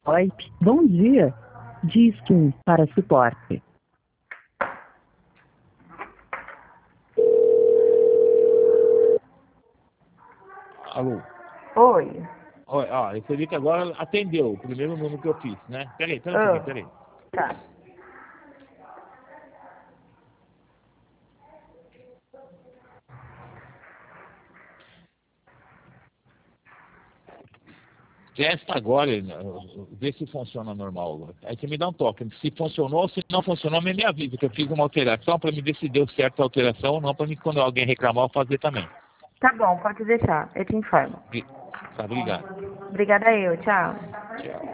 Oi, bom dia. Disque 1 para suporte. Alô? Oi. Oi, você viu que agora atendeu o primeiro número que eu fiz, né? Peraí um pouquinho, peraí. Tá. Testa agora, vê se funciona normal. Aí você me dá um toque. Se funcionou, se não funcionou, me avisa, que eu fiz uma alteração para me ver se deu certo a alteração ou não, para mim, quando alguém reclamar, eu fazer também. Tá bom, pode deixar. Eu te informo. Tá, obrigado. Obrigada eu. Tchau. Tchau.